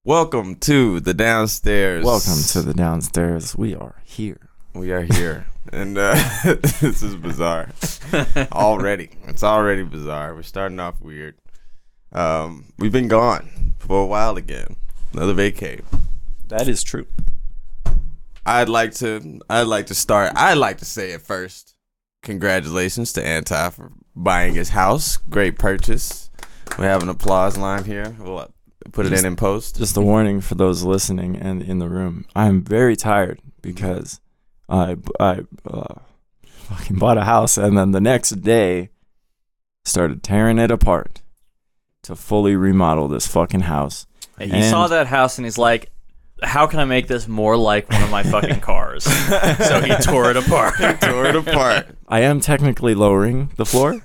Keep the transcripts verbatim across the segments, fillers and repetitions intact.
Welcome to the downstairs. Welcome to the downstairs. We are here. We are here. and uh, this is bizarre. already. It's already bizarre. We're starting off weird. Um, we've been gone for a while again. Another vacay. That is true. I'd like to I'd like to start I'd like to say it first. Congratulations to Anti for buying his house. Great purchase. We have an applause line here. We'll put it just, in in post. Just a warning for those listening and in the room. I'm very tired because I, I uh, fucking bought a house and then the next day started tearing it apart to fully remodel this fucking house. He and saw that house and he's like, how can I make this more like one of my fucking cars? So he tore it apart. He tore it apart. I am technically lowering the floor.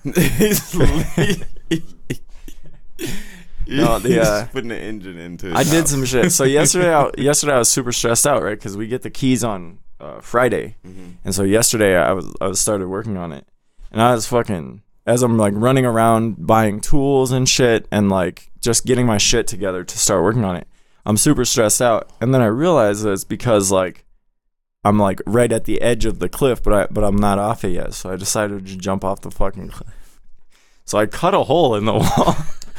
No, the uh, putting the engine into it. I did some shit. So yesterday, I, yesterday I was super stressed out, right? Because we get the keys on uh, Friday, mm-hmm. and so yesterday I was I was started working on it, and I was fucking as I'm like running around buying tools and shit, and like just getting my shit together to start working on it. I'm super stressed out, and then I realized that it's because like I'm like right at the edge of the cliff, but I but I'm not off it yet. So I decided to jump off the fucking cliff. So I cut a hole in the wall.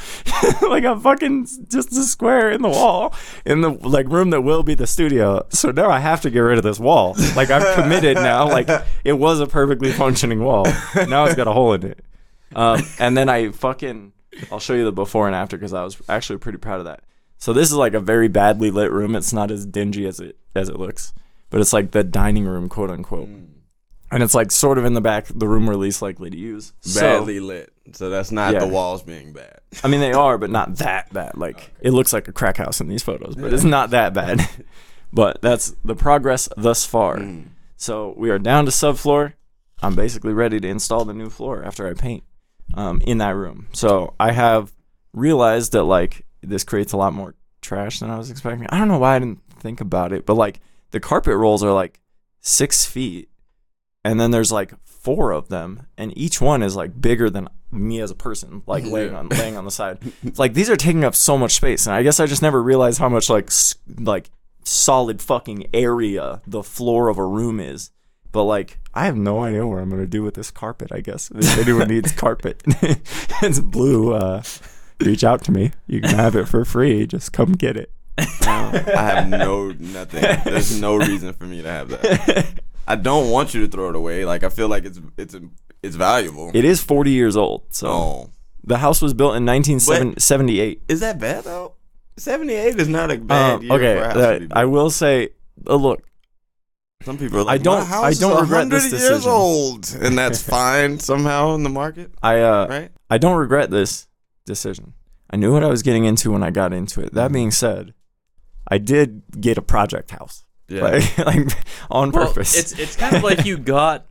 Like a fucking just a square in the wall in the like room that will be the studio. So now I have to get rid of this wall. Like I'm committed now. Like it was a perfectly functioning wall. Now it's got a hole in it. Um, and then I fucking I'll show you the before and after because I was actually pretty proud of that. So this is like a very badly lit room. It's not as dingy as it as it looks, but it's like the dining room, quote unquote. Mm. And it's like sort of in the back, the room we're least likely to use. Badly so, lit. So that's not yeah. the walls being bad. I mean, they are, but not that bad. Like, okay. It looks like a crack house in these photos, but yeah. It's not that bad. But that's the progress thus far. Mm. So we are down to subfloor. I'm basically ready to install the new floor after I paint um, in that room. So I have realized that, like, this creates a lot more trash than I was expecting. I don't know why I didn't think about it, but, like, the carpet rolls are, like, six feet. And then there's like four of them, and each one is like bigger than me as a person, like yeah. laying on laying on the side. It's like these are taking up so much space, and I guess I just never realized how much like like solid fucking area the floor of a room is. But like I have no idea what I'm gonna do with this carpet. I guess if anyone needs carpet, it's blue. Uh, reach out to me. You can have it for free. Just come get it. No, I have no nothing. There's no reason for me to have that. I don't want you to throw it away. Like I feel like it's it's it's valuable. It is forty years old. So oh. The house was built in nineteen seventy-eight. Is that bad though? seventy-eight is not a bad um, year okay, for a house uh, to be built. I will say, uh, look. Some people are like, I don't. My house I don't is regret this decision. Years old, and that's fine somehow in the market. I uh, right? I don't regret this decision. I knew what I was getting into when I got into it. That being said, I did get a project house. Yeah. Like, like on well, purpose. It's it's kind of like you got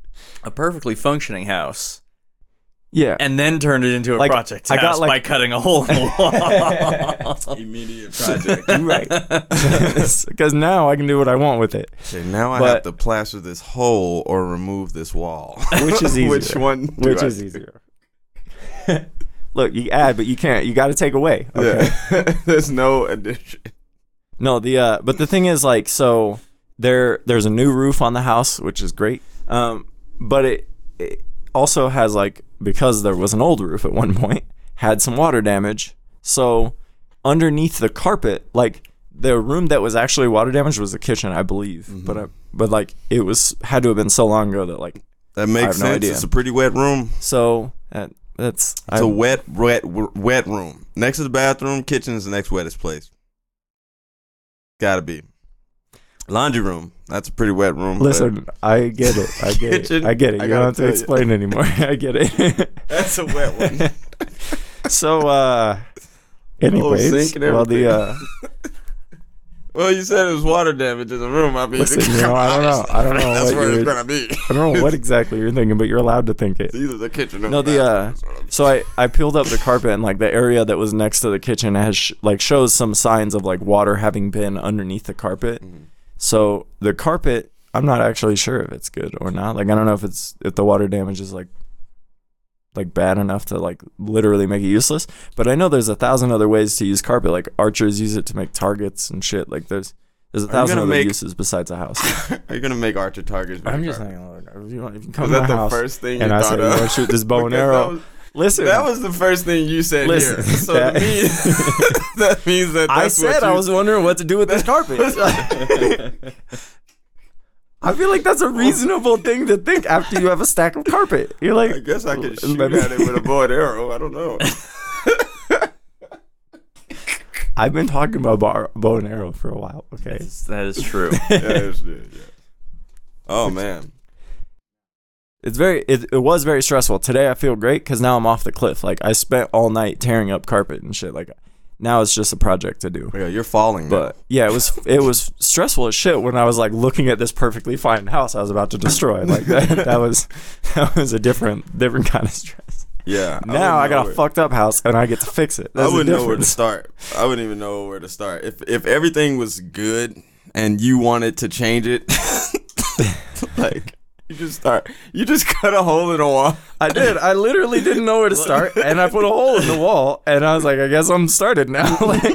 a perfectly functioning house. Yeah. And then turned it into a like, project I house got, like, by cutting a hole in the wall. Immediate project. Right. Because now I can do what I want with it. Okay, now I but, have to plaster this hole or remove this wall. Which is easier. Which one? Which I is see? easier. Look, you add, but you can't. You got to take away. Okay? Yeah. There's no addition. No, the uh, but the thing is, like, so there there's a new roof on the house, which is great. Um, but it, it also has like because there was an old roof at one point, had some water damage. So underneath the carpet, like the room that was actually water damaged was the kitchen, I believe. Mm-hmm. But I, but like it was had to have been so long ago that like that makes I have sense. No idea. It's a pretty wet room. So uh, that's it's I, a wet, wet, wet room. Next to the bathroom, kitchen is the next wettest place. Gotta be. Laundry room. That's a pretty wet room. Listen, I get it. I get kitchen, it. I get it. You don't have to explain you. anymore. I get it. That's a wet one. So, uh, anyways, oh, well, the, uh, well, you said it was water damage in the room. I mean, listen, you know, I don't know. I don't know That's what where you're, it's gonna be. I don't know what exactly you're thinking, but you're allowed to think it. It's either the kitchen or no, the, uh, so I, I peeled up the carpet and like the area that was next to the kitchen has sh- like shows some signs of like water having been underneath the carpet. Mm-hmm. So the carpet, I'm not actually sure if it's good or not. Like, I don't know if it's, if the water damage is like like bad enough to like literally make it useless. But I know there's a thousand other ways to use carpet. Like archers use it to make targets and shit. Like there's there's a thousand other make, uses besides a house. Are you gonna make archer targets? I'm just carpet? saying, look, if you, want, if you come Was to that my the house first thing you and I thought say of? you want to shoot this bow and arrow, That was, listen, that was the first thing you said Listen, here. So that- to me, that means that I that's said what I you, was wondering what to do with this carpet. I feel like that's a reasonable thing to think after you have a stack of carpet. You're like, I guess I could shoot let me- at it with a bow and arrow. I don't know. I've been talking about bar, bow and arrow for a while. Okay, That is true. yeah, it's- yeah, yeah. Oh man. it's very it, it was very stressful. Today I feel great because now I'm off the cliff. Like I spent all night tearing up carpet and shit. Like now it's just a project to do. Yeah, you're falling. But yeah, it was it was stressful as shit when I was like looking at this perfectly fine house I was about to destroy. Like that, that was that was a different different kind of stress. yeah. Now I, wouldn't got know a where- fucked up house and I get to fix it. That's I the wouldn't know where to difference. start. I wouldn't even know where to start. If if everything was good and you wanted to change it, like you just start. You just cut a hole in a wall. I did. I literally didn't know where to start, and I put a hole in the wall, and I was like, I guess I'm started now. Like,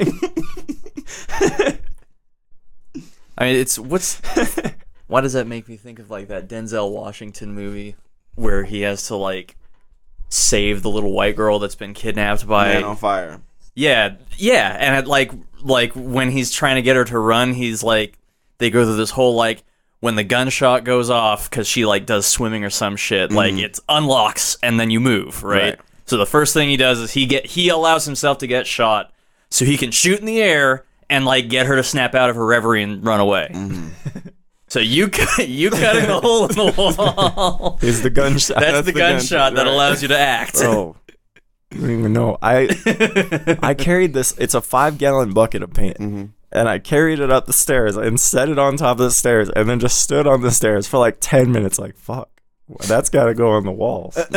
I mean, it's what's. Why does that make me think of like that Denzel Washington movie where he has to like save the little white girl that's been kidnapped by? Man on fire. Yeah, yeah, and it, like like when he's trying to get her to run, he's like they go through this whole like when the gunshot goes off because she like does swimming or some shit, like it unlocks and then you move, right? Right. So the first thing he does is he get he allows himself to get shot so he can shoot in the air and like get her to snap out of her reverie and run away. So you cut you cutting the hole in the wall. is the gunshot? That's, That's the, the gunshot gunshot, that right. allows you to act. Oh, you don't even know. I I carried this. It's a five gallon bucket of paint, and I carried it up the stairs and set it on top of the stairs, and then just stood on the stairs for like ten minutes. Like fuck, that's got to go on the walls. I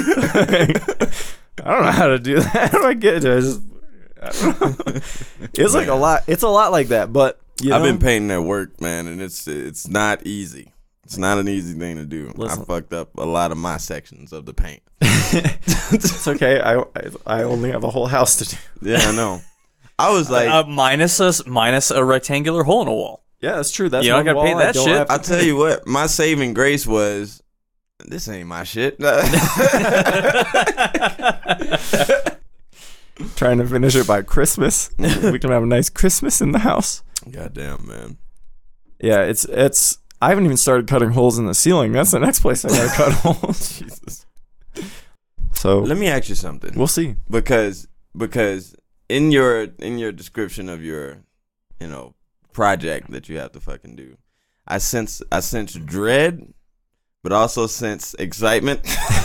don't know how to do that. How do I get it? I just, I don't know. It's like a lot. It's a lot like that, but you I've know, been painting at work, man, and it's it's not easy. It's not an easy thing to do. Listen. I fucked up a lot of my sections of the paint. it's okay. I, I I only have a whole house to do. Yeah, I know. I was like, uh, minus a minus a rectangular hole in a wall. Yeah, that's true. That's You don't one gotta wall paint I that don't shit. have to I'll tell you what, my saving grace was, this ain't my shit. Trying to finish it by Christmas. We can have a nice Christmas in the house. Goddamn, man. Yeah, it's it's. I haven't even started cutting holes in the ceiling. That's the next place I gotta cut holes. Jesus. So Let me ask you something. we'll see. because because in your in your description of your, you know, project that you have to fucking do, I sense I sense dread, but also sense excitement.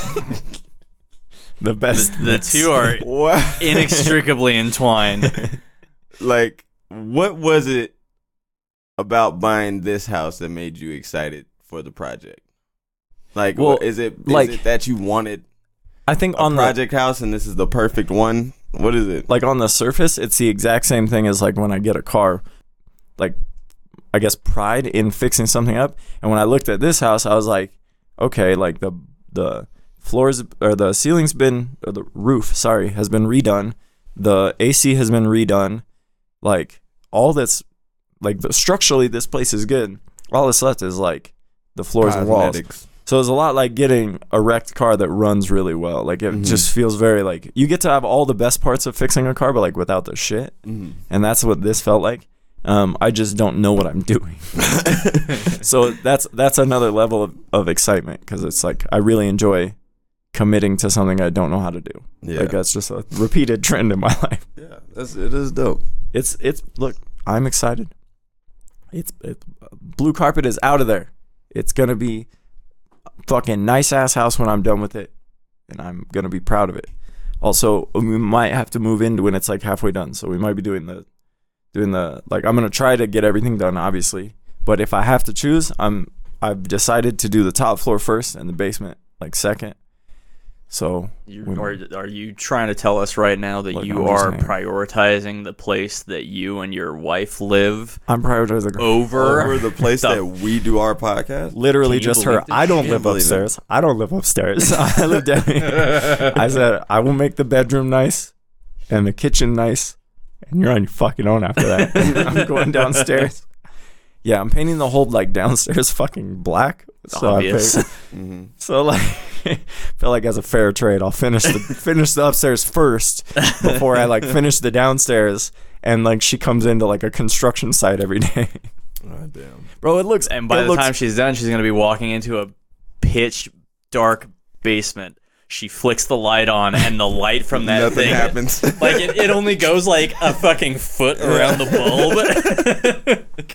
The best. The two are What? inextricably entwined. Like, what was it about buying this house that made you excited for the project? Like, Well, is it is like- it that you wanted I think a on the project house and this is the perfect one? What is it? like on the surface, it's the exact same thing as like when I get a car. Like, I guess pride in fixing something up. And when I looked at this house, I was like, okay, like the the floors or the ceiling's been or the roof, sorry, has been redone. The A C has been redone. Like all that's like the, structurally, this place is good. All that's left is like the floors and walls. Cosmetics. So it's a lot like getting a wrecked car that runs really well. Like it Mhm. just feels very like you get to have all the best parts of fixing a car, but like without the shit. Mhm. And that's what this felt like. Um, I just don't know what I'm doing. So that's that's another level of, of excitement because it's like I really enjoy committing to something I don't know how to do. Yeah. Like that's just a repeated trend in my life. Yeah, that's it is dope. It's it's look, I'm excited. It's it, blue carpet is out of there. It's gonna be a fucking nice ass house when I'm done with it, and I'm gonna be proud of it. Also, we might have to move in when it's like halfway done, so we might be doing the doing the like I'm gonna try to get everything done, obviously. But if I have to choose, I'm I've decided to do the top floor first and the basement like second. So, You, we- or are you trying to tell us right now that Look, you I'm just are saying. prioritizing the place that you and your wife live I'm prioritizing over? Over the place the- that we do our podcast. literally Can you just her. believe this I don't shit? live Believe it. upstairs. I don't live upstairs. I live down here. I said I will make the bedroom nice and the kitchen nice, and you're on your fucking own after that. I'm going downstairs. Yeah, I'm painting the whole like downstairs fucking black. It's so I obvious. paint- Mm-hmm. So like, feel like as a fair trade, I'll finish the finish the upstairs first before I like finish the downstairs. And like she comes into like a construction site every day, Oh, damn. bro. It looks And by it the looks, time she's done, she's going to be walking into a pitch dark basement. She flicks the light on, and the light from that Nothing thing, happens. like it, it only goes like a fucking foot around the bulb.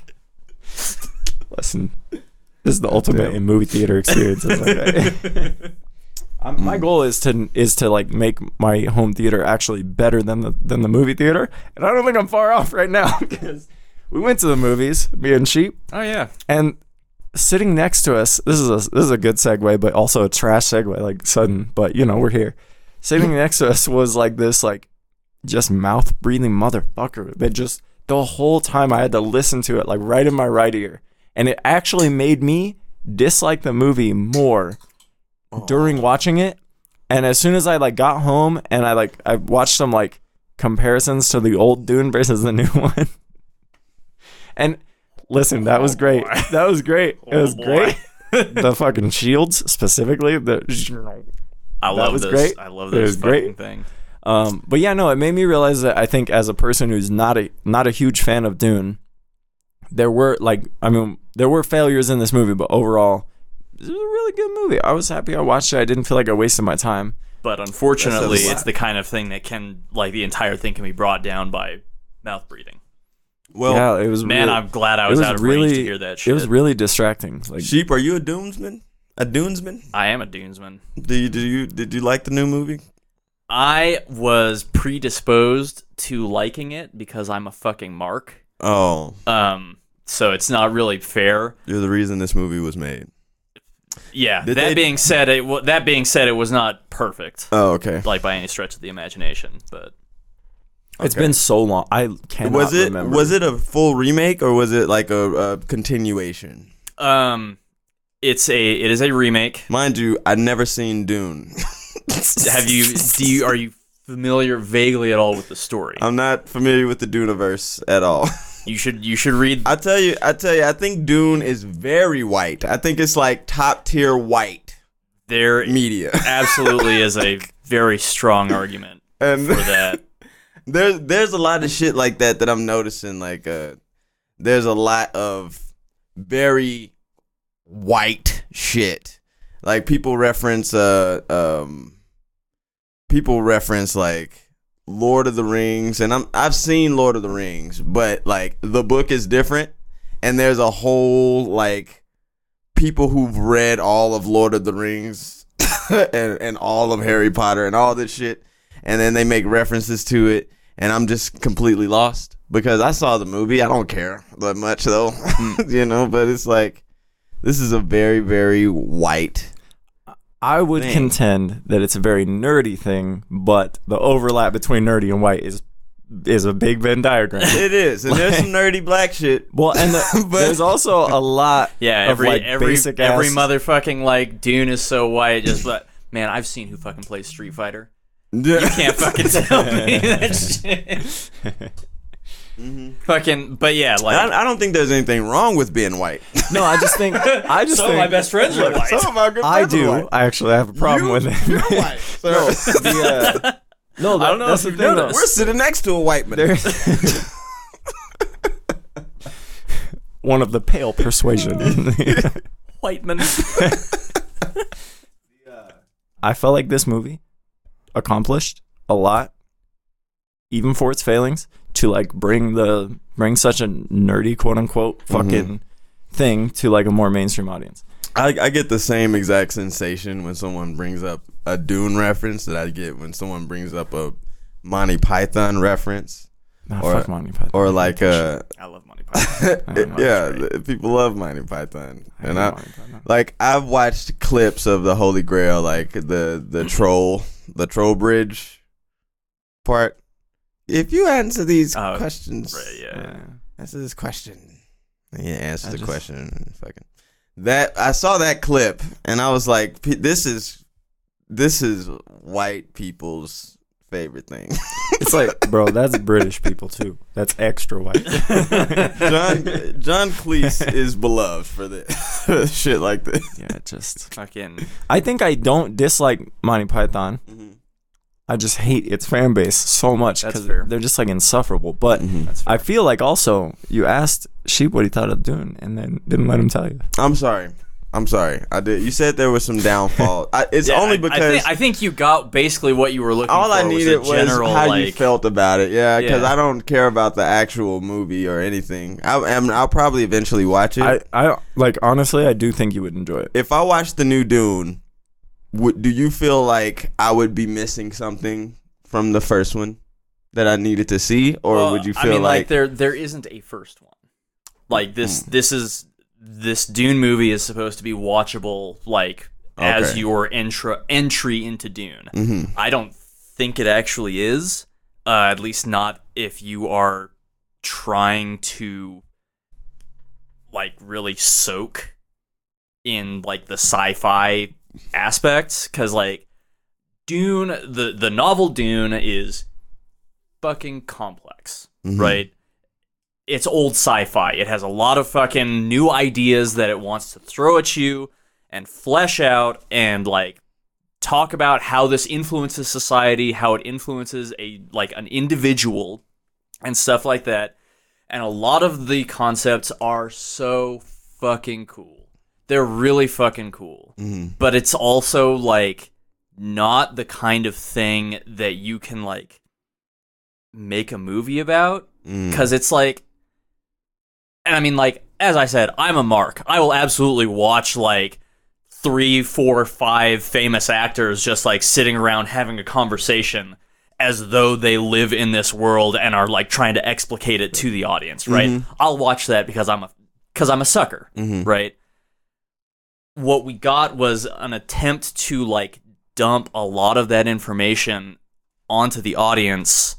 listen, this is the ultimate in movie theater experience. It's like, um, my goal is to is to like make my home theater actually better than the than the movie theater, and I don't think I'm far off right now because we went to the movies, me and Sheep, Oh yeah, and sitting next to us. This is a this is a good segue, but also a trash segue, like sudden. But you know, we're here. Sitting next to us was like this, like just mouth breathing motherfucker that just the whole time I had to listen to it, like right in my right ear. And it actually made me dislike the movie more during watching it. And as soon as I like got home and I like I watched some like comparisons to the old Dune versus the new one. And listen, that was great. That was great. It was Oh, boy. great. The fucking shields specifically. The I That love was this. great. I love It this was fucking great. thing. Um, but yeah, no, it made me realize that I think as a person who's not a not a huge fan of Dune, there were like I mean there were failures in this movie, but overall, it was a really good movie. I was happy I watched it. I didn't feel like I wasted my time. But unfortunately, That says a it's lot. the kind of thing that can, like, the entire thing can be brought down by mouth breathing. Well, yeah, it was Man, really, I'm glad I it was, was out of really range to hear that shit. it was really distracting. Like Sheep, are you a Dunesman? A Dunesman? I am a Dunesman. Do you, do you did you like the new movie? I was predisposed to liking it because I'm a fucking mark. Oh, Um, so it's not really fair. you're the reason this movie was made. Yeah. Did that they- being said, it wa- that being said, it was not perfect, Oh, okay. like by any stretch of the imagination. But it's Okay. been so long. I cannot Was it remember. was it a full remake or was it like a, a continuation? um, it's a it is a remake. Mind you, I'd never seen Dune. Have you? Do you? Are you familiar vaguely at all with the story? I'm not familiar with the Duneverse at all. You should you should read. I tell you, I tell you, I think Dune is very white. I think it's like top tier white There media. absolutely is a very strong argument And for that. there's there's a lot of shit like that that I'm noticing. Like, uh, there's a lot of very white shit. Like people reference, uh, um, people reference like Lord of the Rings, and I'm I've seen Lord of the Rings, but like the book is different, and there's a whole like people who've read all of Lord of the Rings and and all of Harry Potter and all this shit, and then they make references to it, and I'm just completely lost because I saw the movie. I don't care that much though, you know. But it's like this is a very very white. I would thing. contend that it's a very nerdy thing, but the overlap between nerdy and white is is a big Venn diagram. It is, and there's some nerdy black shit. Well, and the, But- there's also a lot Yeah, of every like every basic every ass, motherfucking like Dune is so white. Just like man, I've seen who fucking plays Street Fighter. You You can't fucking tell me that shit. Fucking, but yeah, like I, I don't think there's anything wrong with being white. No, I just think I just some think of my best friends are white. Some of my good I friends are do. white. I actually have a problem You- with it. You're white. So no, the, uh, no, that, I don't know that's if the you've thing. though. noticed. we're sitting next to a white man. There's one of the pale persuasion. White man. I felt like this movie accomplished a lot, even for its failings, to like bring the bring such a nerdy quote unquote fucking thing to like a more mainstream audience. I, I get the same exact sensation when someone brings up a Dune reference that I get when someone brings up a Monty Python reference, Nah, Or- fuck Monty Python. or like a I love Monty Python. I know, yeah, it's great. the- people love Monty Python, I and love I Monty Python. like I've watched clips of the Holy Grail, like the the troll, the troll bridge part. If you answer these Oh, questions, Right, yeah. Yeah. answer this question. Yeah, answer I the just- question. Fucking that. I saw that clip and I was like, "P- "This is, this is white people's favorite thing." It's like, bro, that's British people too. That's extra white. John John Cleese is beloved for this shit like this. Yeah, just. Fucking. I think I don't dislike Monty Python. I just hate its fan base so much That's because fair. they're just like insufferable. But That's fair. I feel like also you asked Sheep what he thought of Dune and then didn't let him tell you. I'm sorry. I'm sorry. I did. You said there was some downfall. I, it's Yeah, only I- because I think, I think you got basically what you were looking all for. I needed was, was, a general, how like, you felt about it. Yeah, because Yeah. I don't care about the actual movie or anything. I, I'm, I'll probably eventually watch it. I, I like honestly, I do think you would enjoy it. if I watch the new Dune, would do you feel like I would be missing something from the first one that I needed to see, or well, would you feel I mean, like, like, there there isn't a first one. Like this Hmm. this is this Dune movie is supposed to be watchable like as Okay. your intro entry into Dune. Mhm. I don't think it actually is. Uh, at least not if you are trying to like really soak in like the sci-fi aspects, because like Dune, the the novel Dune is fucking complex, Mhm. right? It's old sci-fi. It has a lot of fucking new ideas that it wants to throw at you and flesh out and like talk about how this influences society, how it influences a like an individual and stuff like that. And a lot of the concepts are so fucking cool. They're really fucking cool. Mhm. But it's also like not the kind of thing that you can like make a movie about, Mm. because it's like, and I mean, like, as I said, I'm a mark. I will absolutely watch like three, four, five famous actors just like sitting around having a conversation as though they live in this world and are like trying to explicate it to the audience, right? Mhm. I'll watch that because I'm a because I'm a sucker, Mhm. right? What we got was an attempt to like dump a lot of that information onto the audience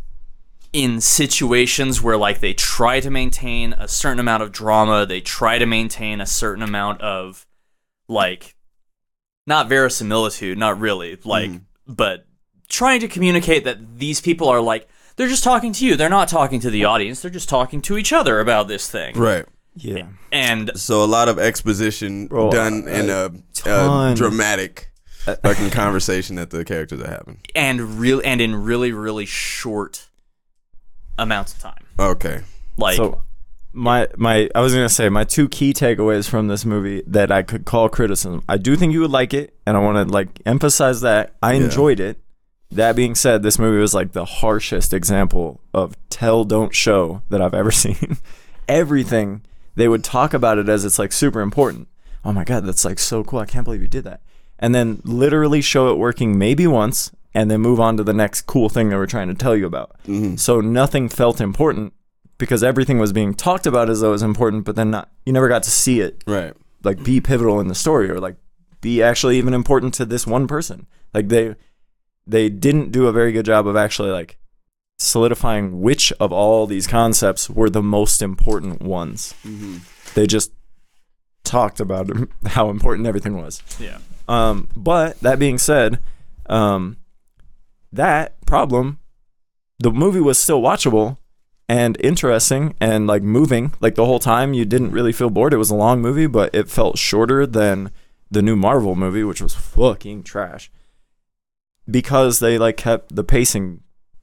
in situations where like they try to maintain a certain amount of drama, they try to maintain a certain amount of like not verisimilitude, not really, like Mhm. but trying to communicate that these people are like they're just talking to you, they're not talking to the audience, they're just talking to each other about this thing. Right. Yeah. And So a lot of exposition Bro, done uh, in a, a ton. dramatic fucking conversation that the characters are having. and real and in really really short amounts of time. Okay. Like So my my I was gonna say my two key takeaways from this movie that I could call criticism. I do think you would like it, and I want to like emphasize that I Yeah. enjoyed it. That being said, this movie was like the harshest example of tell don't show that I've ever seen. Everything they would talk about it as it's like super important. Oh my god, that's like so cool! I can't believe you did that. And then literally show it working maybe once, and then move on to the next cool thing they were trying to tell you about. Mhm. So nothing felt important because everything was being talked about as though it was important, but then not. You never got to see it Right. like be pivotal in the story or like be actually even important to this one person. Like they they didn't do a very good job of actually like solidifying which of all these concepts were the most important ones. Mhm. They just talked about how important everything was. yeah. Um, but that being said, um, that problem, the movie was still watchable and interesting and like moving. Like the whole time, you didn't really feel bored. It was a long movie, but it felt shorter than the new Marvel movie, which was fucking trash, because they like kept the pacing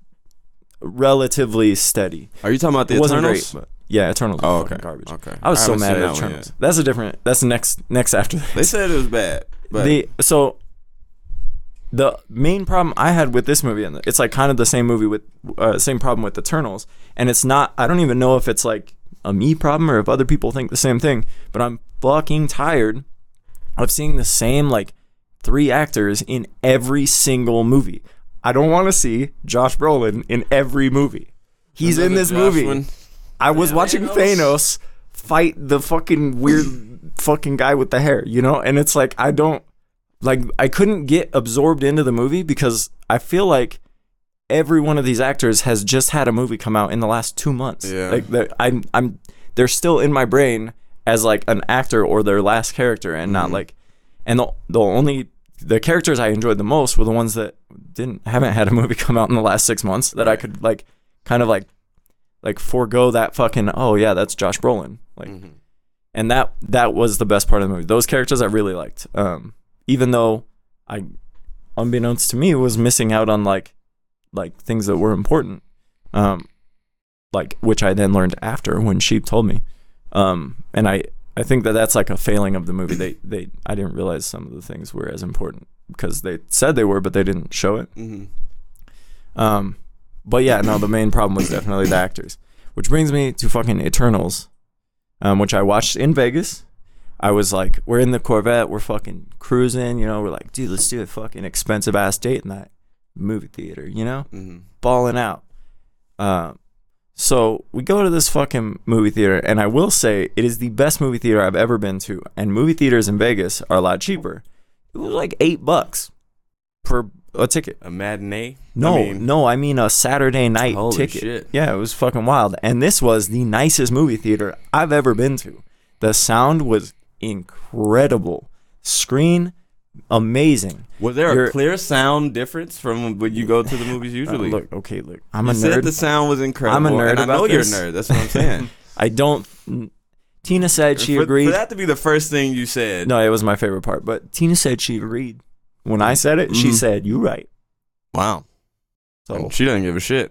relatively steady. Are you talking about the It wasn't Eternals? great, but yeah, Eternals. Oh, was okay. fucking garbage. Okay. I was so haven't mad seen at that one Eternals. yet. That's a different. That's the next next after this. They said it was bad. But The so the main problem I had with this movie, and it's like kind of the same movie with uh, same problem with Eternals, and it's not. I don't even know if it's like a me problem or if other people think the same thing. But I'm fucking tired of seeing the same like three actors in every single movie. I don't want to see Josh Brolin in every movie. He's in Another this Josh movie. one? I was Yeah, watching Thanos. Thanos fight the fucking weird fucking guy with the hair, you know? And it's like, I don't, like, I couldn't get absorbed into the movie because I feel like every one of these actors has just had a movie come out in the last two months. Yeah. Like, they're- I'm, I'm, they're still in my brain as like an actor or their last character and not Mhm. like, and the, the only, the characters I enjoyed the most were the ones that didn't, haven't had a movie come out in the last six months that I could like, kind of like, like forego that fucking, oh yeah, that's Josh Brolin. Like, Mhm. and that that was the best part of the movie. Those characters I really liked. Um, even though I, unbeknownst to me, was missing out on like, like things that were important. Um, like which I then learned after when Sheep told me. Um, and I I think that that's like a failing of the movie. They they I didn't realize some of the things were as important because they said they were, but they didn't show it. Mhm. Um, but yeah, no, the main problem was definitely the actors. Which brings me to fucking Eternals, um, which I watched in Vegas. I was like, we're in the Corvette, we're fucking cruising, you know, we're like, dude, let's do a fucking expensive ass date in that movie theater, you know? Mhm. Balling out. Um, so we go to this fucking movie theater, and I will say it is the best movie theater I've ever been to. And movie theaters in Vegas are a lot cheaper. It was like eight bucks per a ticket. A matinee? No, I mean, no, I mean a Saturday night Holy ticket. shit. Yeah, it was fucking wild. And this was the nicest movie theater I've ever been to. The sound was incredible. Screen, amazing. Was there You're- a clear sound difference from when you go to the movies usually? Uh, look, okay, look. I'm you a said nerd. the sound was incredible. I'm a nerd and I about know this. you're a nerd. That's what I'm saying. I don't. Tina said she for, agreed. For that to be the first thing you said. No, it was my favorite part. But Tina said she agreed. When I said it, she Mhm. said, "You right." Wow. So, And she doesn't give a shit.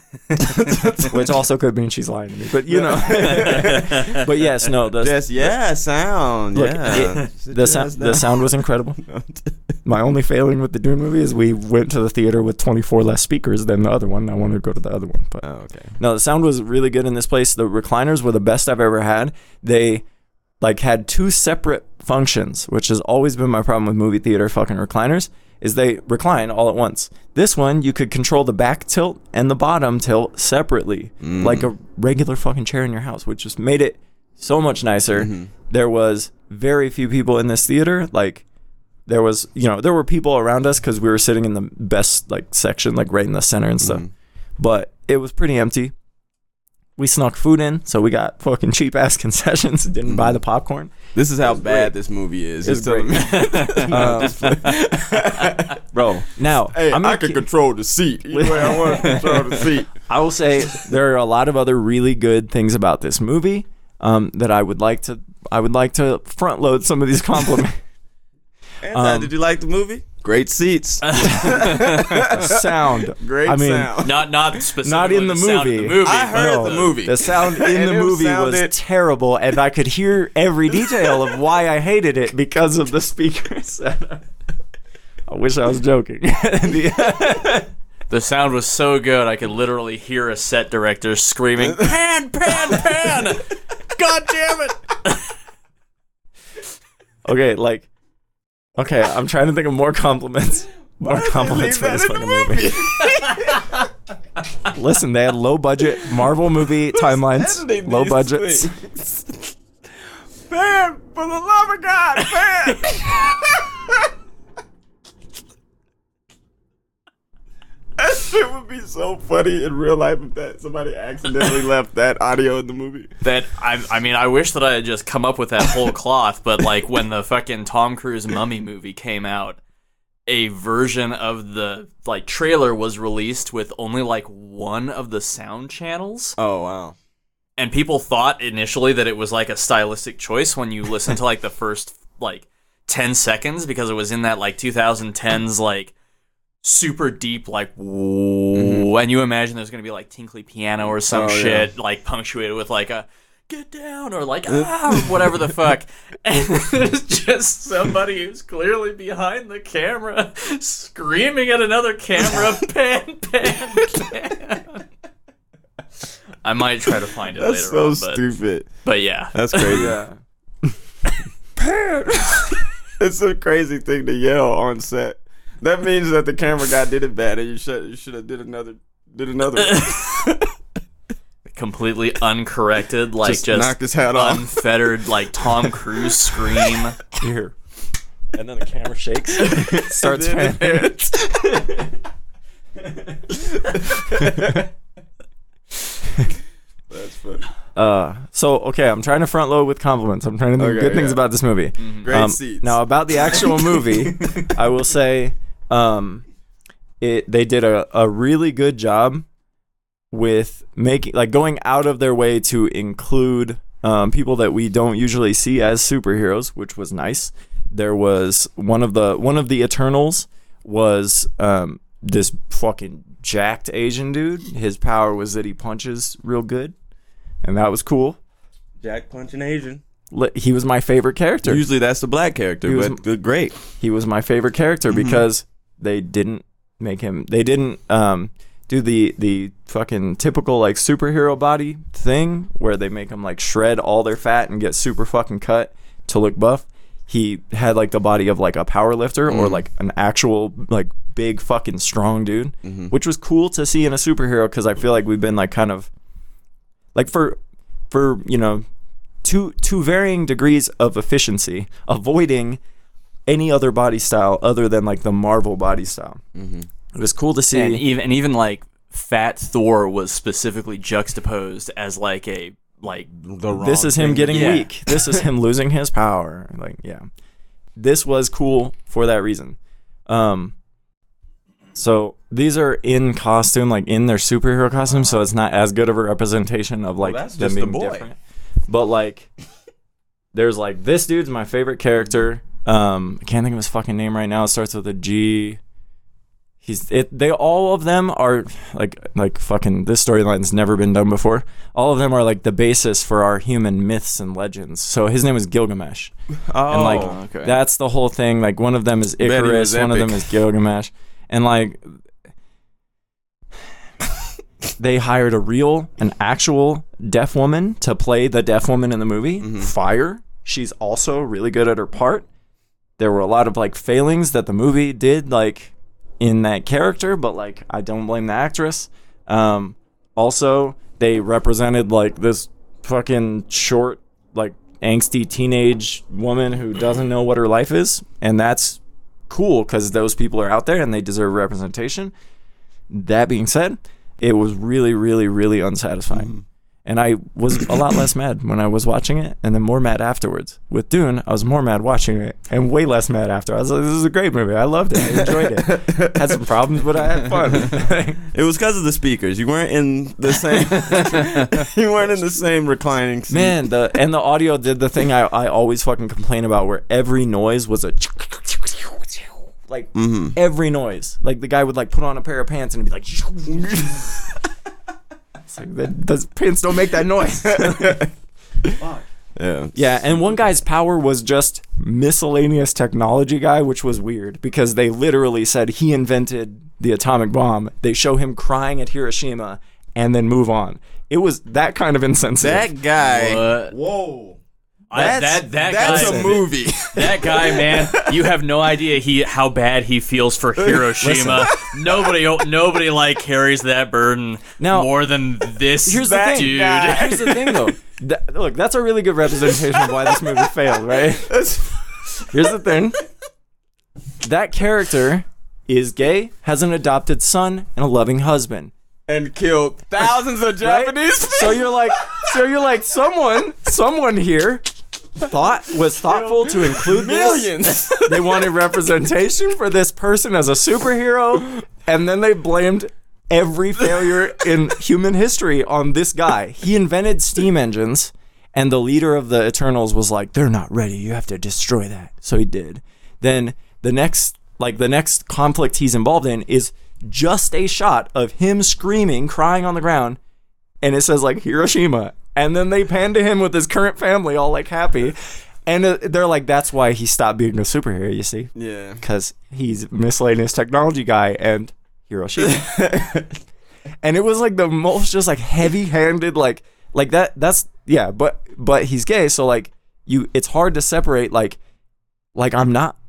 which also could mean she's lying to me. But you know. But yes, no. The, Just, yeah, sound. Look, yeah. it- Sit the your sound ass the down. sound was incredible. My only failing with the Dune movie is we went to the theater with twenty-four less speakers than the other one. I wanted to go to the other one, but Oh, okay. no, the sound was really good in this place. The recliners were the best I've ever had. They like had two separate functions, which has always been my problem with movie theater fucking recliners, is they recline all at once. This one, you could control the back tilt and the bottom tilt separately, Mm. like a regular fucking chair in your house, which just made it so much nicer. Mhm. There was very few people in this theater. Like, there was, you know, there were people around us because we were sitting in the best, like, section, like, right in the center and stuff. Mhm. But it was pretty empty. We snuck food in, so we got fucking cheap ass concessions and didn't buy the popcorn. This is how It's bad great. this movie is. It's You're telling great. me- Um, Just play- Bro, now, Hey, I'm I gonna can ki- control the seat. Either way I want to control the seat. I will say there are a lot of other really good things about this movie um, that I would like to I would like to front load some of these compliments. Anti, Um, did you like the movie? Great seats. Sound. Great I mean, sound. Not not specifically Not in the sound of movie. the movie. I heard No, the movie. The sound in And the it movie sounded- was terrible, and I could hear every detail of why I hated it because of the speakers. I wish I was joking. The- The sound was so good, I could literally hear a set director screaming, "Pan, pan, pan! God damn it!" okay, like, okay, I'm trying to think of more compliments. More compliments for this fucking movie. Listen, they had low budget Marvel movie timelines, editing low these budgets. things? Pan, for the love of God, Pan! That shit would be so funny in real life if that somebody accidentally left that audio in the movie. That I, I mean, I wish that I had just come up with that whole cloth. But like when the fucking Tom Cruise Mummy movie came out, a version of the like trailer was released with only like one of the sound channels, Oh wow. and people thought initially that it was like a stylistic choice when you listen to like the first like ten seconds because it was in that like twenty tens like super deep like whoa, and you imagine there's gonna be like tinkly piano or some Oh, yeah. shit like punctuated with like a get down or like ah or whatever the fuck, and there's just somebody who's clearly behind the camera screaming at another camera, pan pan pan. I might try to find it That's later so on, but, stupid. but yeah. That's crazy. Yeah. Pan. It's a crazy thing to yell on set. That means that the camera guy did it bad, and you should you should have did another did another one. The completely uncorrected, like Just just, knocked his hat off. unfettered, like Tom Cruise scream. Here. And then the camera shakes. Starts Then panning. That's funny. Uh, so okay, I'm trying to front load with compliments. I'm trying to think Okay, good things yeah. about this movie. Great Um, seats. Now about the actual movie, I will say, um, it they did a, a really good job with making like going out of their way to include um, people that we don't usually see as superheroes, which was nice. There was one of the one of the Eternals was um, this fucking jacked Asian dude. His power was that he punches real good. And that was cool. Jack punching Asian. Li- He was my favorite character. Usually that's the black character, He was- but good, great. He was my favorite character Mm-hmm. because they didn't make him. They didn't um, do the the fucking typical like superhero body thing where they make him like shred all their fat and get super fucking cut to look buff. He had like the body of like a power lifter or Mm. like an actual like big fucking strong dude, Mm-hmm. which was cool to see in a superhero because I feel like we've been like kind of like for for you know to to varying degrees of efficiency avoiding any other body style other than like the Marvel body style. Mm-hmm. It was cool to see. And even and even like Fat Thor was specifically juxtaposed as like a like The wrong this is him thing. getting Yeah. weak. This is him losing his power. Like, yeah. This was cool for that reason. Um so these are in costume, like in their superhero costume, so it's not as good of a representation of like that's them just the being boy. different. But like there's like this dude's my favorite character. Um I can't think of his fucking name right now. It starts with a G. He's it. They all of them are like like fucking. This storyline's never been done before. All of them are like the basis for our human myths and legends. So his name is Gilgamesh, Oh, and like okay. that's the whole thing. Like one of them is Bet he Icarus, was one of them epic. is Gilgamesh, and like they hired a real, an actual deaf woman to play the deaf woman in the movie. Mm-hmm. Fire. She's also really good at her part. There were a lot of like failings that the movie did, like in that character, but like I don't blame the actress. Um, also, they represented like this fucking short, like angsty teenage woman who doesn't know what her life is, and that's cool because those people are out there and they deserve representation. That being said, it was really, really, really unsatisfying. Mm-hmm. And I was a lot less mad when I was watching it, and then more mad afterwards. With Dune, I was more mad watching it, and way less mad after. I was like, this is a great movie. I loved it. I enjoyed it. Had some problems, but I had fun. It was because of the speakers. You weren't in the same. you weren't in the same reclining seat. Man, the and the audio did the thing I, I always fucking complain about, where every noise was a like Mm-hmm. every noise. Like the guy would like put on a pair of pants and be like, it's like that, those pants don't make that noise. Yeah. Yeah, and one guy's power was just miscellaneous technology guy, which was weird because they literally said he invented the atomic bomb. They show him crying at Hiroshima and then move on. It was that kind of insensitive. That guy. What? Whoa. I- That's, that that that's guy, a movie. That guy, man, you have no idea he how bad he feels for Hiroshima. nobody, nobody like carries that burden Now, more than this Here's the That thing. dude. guy. Here's the thing, though. That, look, that's a really good representation of why this movie failed, right? Here's the thing. That character is gay, has an adopted son, and a loving husband. And killed thousands of Right? Japanese people. So you're like, so you're like, someone, someone here thought was thoughtful to include this. Millions. They wanted representation for this person as a superhero, and then they blamed every failure in human history on this guy. He invented steam engines, and the leader of the Eternals was like, "They're not ready. You have to destroy that." So he did. Then the next, like the next conflict he's involved in is just a shot of him screaming, crying on the ground, and it says like Hiroshima. And then they pan to him with his current family, all like happy, and uh, they're like, "That's why he stopped being a superhero." You see, Yeah. because he's a miscellaneous technology guy and Hiroshima. And it was like the most just like heavy-handed, like like that. That's yeah, but but he's gay, so like you, it's hard to separate. Like like I'm not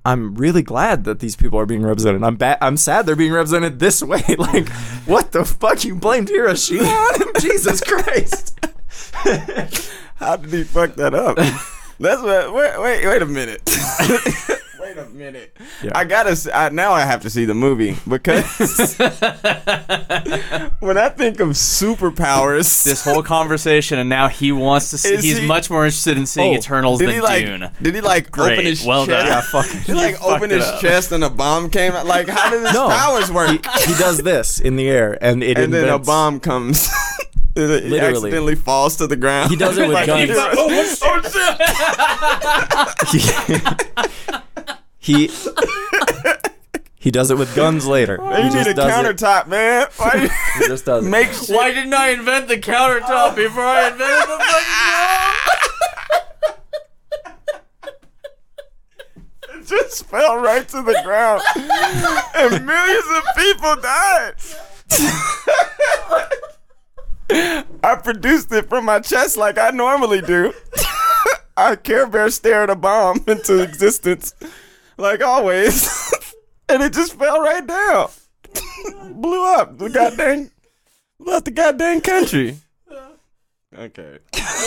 I'm really glad that these people are being represented. I'm ba- I'm sad they're being represented this way. Like, what the fuck? You blamed Hiroshima on him? Jesus Christ. How did he fuck that up? That's what. Wait, wait, wait a minute. Wait a minute. Yeah. I gotta. s- I, now I have to see the movie because when I think of superpowers, This whole conversation, and now he wants to see. Is He's he- much more interested in seeing Oh, Eternals did than he like? Dune. Did he like Great. open his Well chest? done. Yeah, fucking. Did he like fucked open it his up. chest and a bomb came out? Like, how did his No. powers work? He does this in the air, and it and then a invents- bomb comes. He Literally. accidentally falls to the ground. He does it with Like, guns. he's like, oh, he he does it with guns later. you He need just a does countertop, man. Why do you He just does it. make shit? Why didn't I invent the countertop before I invented the fucking It just fell right to the ground, and millions of people died. I produced it from my chest like I normally do. I Care Bear stared a bomb into existence, like always, and it just fell right down. Blew up the goddamn, blew up the goddamn country. Okay.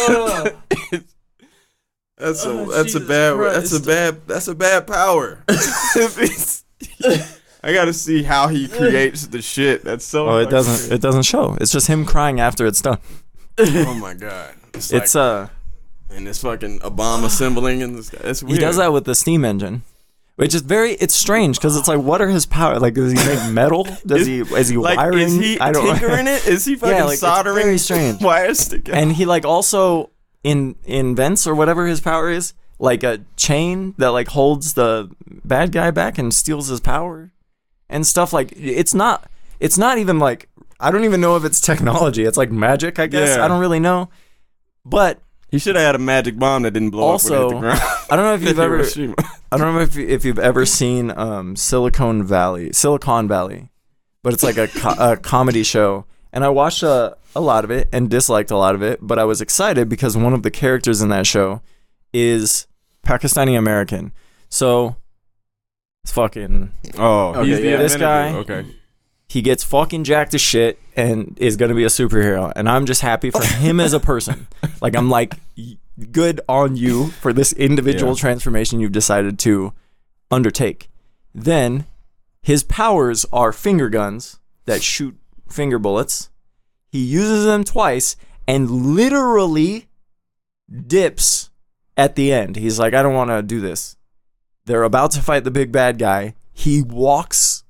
That's a Oh, that's a Jesus bad that's a Christ. bad that's a bad power. It's- I gotta see how he creates the shit. That's so. Oh, it fucking doesn't. good. It doesn't show. It's just him crying after it's done. Oh my god! It's, It's like, uh. and it's fucking a bomb assembling in the sky. It's weird. He does that with the steam engine, which is very. It's strange because it's like, what are his power? Like, does he make metal? Does Is- he? Is he Like, wiring? is he I don't. tinkering it? Is he fucking Yeah, like, it's soldering very strange. wires together? And he like also in invents or whatever his power is, like a chain that like holds the bad guy back and steals his power and stuff. Like, it's not. It's not even like. I don't even know if it's technology. It's like magic, I guess. Yeah. I don't really know. But He should have had a magic bomb that didn't blow Also, up when it hit the ground. I don't know if you've ever. Hiroshima. I don't know if you- if you've ever seen um, Silicon Valley, Silicon Valley, but it's like a, co- a comedy show, and I watched a, a lot of it and disliked a lot of it, but I was excited because one of the characters in that show is Pakistani American, so it's fucking. Oh, Okay, he's the yeah. This inventor. guy- Okay. He gets fucking jacked to shit and is gonna be a superhero, and I'm just happy for him as a person. Like, I'm like, y- good on you for this individual Yeah. transformation you've decided to undertake. Then his powers are finger guns that shoot finger bullets. He uses them twice and literally dips at the end. He's like, I don't want to do this. They're about to fight the big bad guy. He walks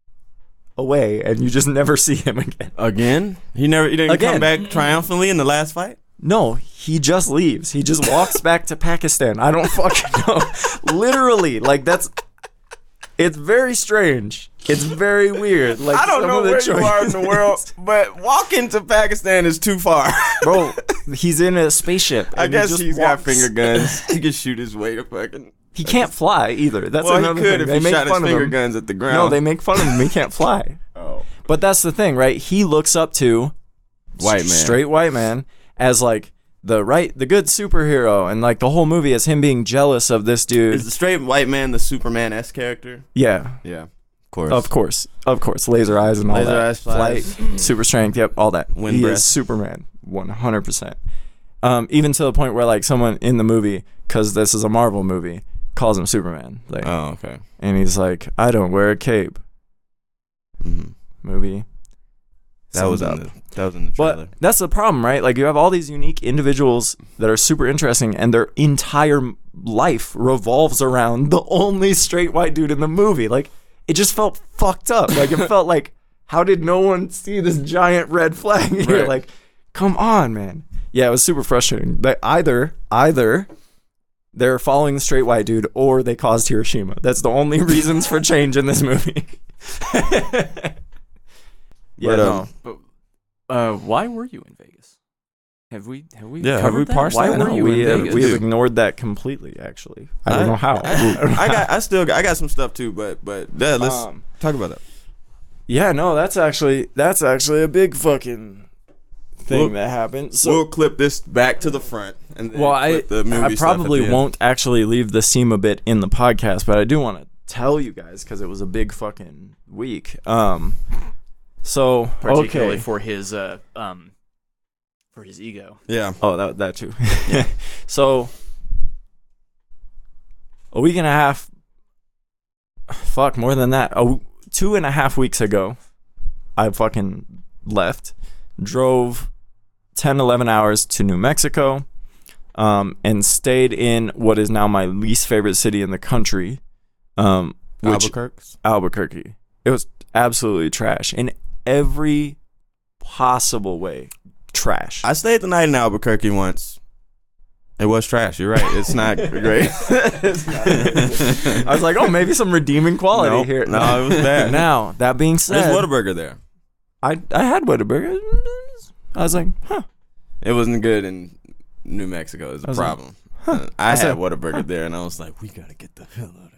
away and you just never see him again. Again? He never. He didn't Again. come back triumphantly in the last fight. No, he just leaves. He just walks back to Pakistan. I don't fucking know. Literally, like, that's. It's very strange. It's very weird. Like, I don't some know of the where you are in the choices- world, but walking to Pakistan is too far. Bro, he's in a spaceship. I and he guess just he's got walks. finger guns. He can shoot his way to fucking. He can't fly either. That's Well, he another could thing. if They he make shot his fun of finger him. guns at the ground. No, they make fun of him. He can't fly. Oh. But that's the thing, right? He looks up to White man. straight white man as like the right, the good superhero, and like the whole movie is him being jealous of this dude. Is the straight white man the Superman S character? Yeah, Yeah, of course. of course, of course. Laser eyes and all Laser that. eyes, flies. Flight, super strength. Yep, all that. Wind he breath. is Superman, one hundred percent. Um, even to the point where like someone in the movie, because this is a Marvel movie, calls him Superman. Like, Oh, okay. and he's like, I don't wear a cape. hmm Movie. That was Sums in up. the that was in the trailer. But that's the problem, right? Like, you have all these unique individuals that are super interesting, and their entire m- life revolves around the only straight white dude in the movie. Like, it just felt fucked up. Like, it felt like, how did no one see this giant red flag here? Right. Like, come on, man. Yeah, it was super frustrating. But either, either they're following the straight white dude, or they caused Hiroshima. That's the only reasons for change in this movie. Yeah, But, no. um, But uh, why were you in Vegas? Have we have we Yeah, have covered we that? parsed Why that? were No, you we in have, Vegas? we have ignored that completely. Actually, I don't know how. I, I got. I still. Got, I got some stuff too, but but yeah, let's Um, talk about that. yeah, no, that's actually that's actually a big fucking thing We'll- that happened. So, we'll clip this back to the front. And then well, I clip the movie I stuff at probably the end. won't actually leave the SEMA bit in the podcast, but I do want to tell you guys because it was a big fucking week. Um, so Particularly okay. for his uh um for his ego. Yeah. Oh, that that too. So a week and a half. Fuck, more than that. A, two and a half weeks ago, I fucking left, drove ten, eleven hours to New Mexico, um, and stayed in what is now my least favorite city in the country, um, which Albuquerque. Albuquerque. It was absolutely trash in every possible way. Trash. I stayed the night in Albuquerque once. It was trash. You're right. It's not great. It's not. I was like, oh, maybe some redeeming quality Nope. here. No, it was bad. Now, that being There's said, Whataburger there. I I had Whataburger. I was like, huh. It wasn't good in New Mexico. Is I the was like, problem. Uh, I, I said, had Whataburger there, and I was like, we gotta get the hell out